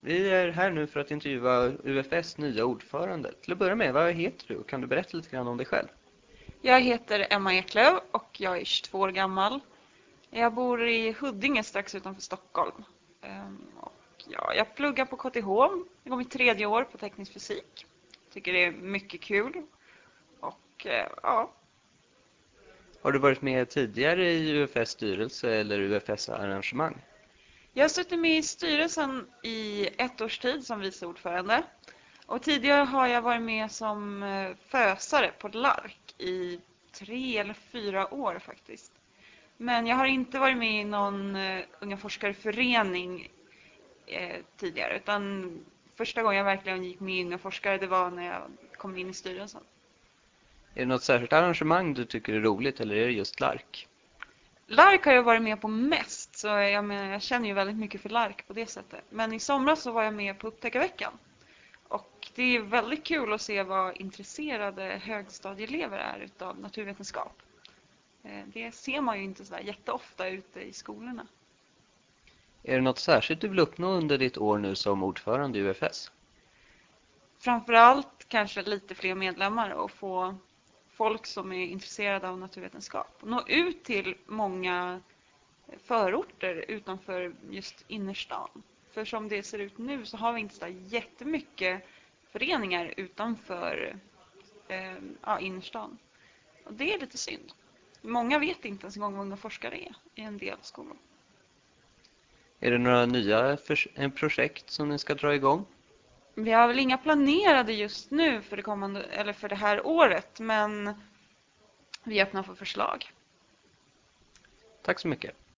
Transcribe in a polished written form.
Vi är här nu för att intervjua UFS nya ordförande. Till att börja med, vad heter du? Kan du berätta lite grann om dig själv? Jag heter Emma Eklöf och jag är 22 år gammal. Jag bor i Huddinge strax utanför Stockholm. Jag pluggar på KTH. Jag går mitt 3:e år på teknisk fysik. Tycker det är mycket kul. Och ja, Har du varit med tidigare i UFS styrelse eller UFS arrangemang? jag har suttit med i styrelsen i 1 års tid som vice ordförande. Och tidigare har jag varit med som fösare på LARK i 3 eller 4 år faktiskt. Men jag har inte varit med i någon unga forskarförening tidigare, utan första gången jag verkligen gick med i unga forskare, det var när jag kom in i styrelsen. Är det något särskilt arrangemang du tycker är roligt eller är det just LARK? LARK har jag varit med på mest, så jag känner ju väldigt mycket för LARK på det sättet. Men i somras så var jag med på Upptäckarveckan. Och det är väldigt kul att se vad intresserade högstadieelever är utav naturvetenskap. Det ser man ju inte så där jätteofta ute i skolorna. Är det något särskilt du vill uppnå under ditt år nu som ordförande i UFS? Framförallt kanske lite fler medlemmar och få folk som är intresserade av naturvetenskap. Nå ut till många förorter utanför just innerstan. För som det ser ut nu så har vi inte så jättemycket föreningar utanför innerstan. Och det är lite synd. Många vet inte ens en gång vad unga forskare är i en del skolor. Är det några nya projekt som ni ska dra igång? Vi har väl inga planerade just nu för det kommande eller för det här året, men vi öppnar för förslag. Tack så mycket.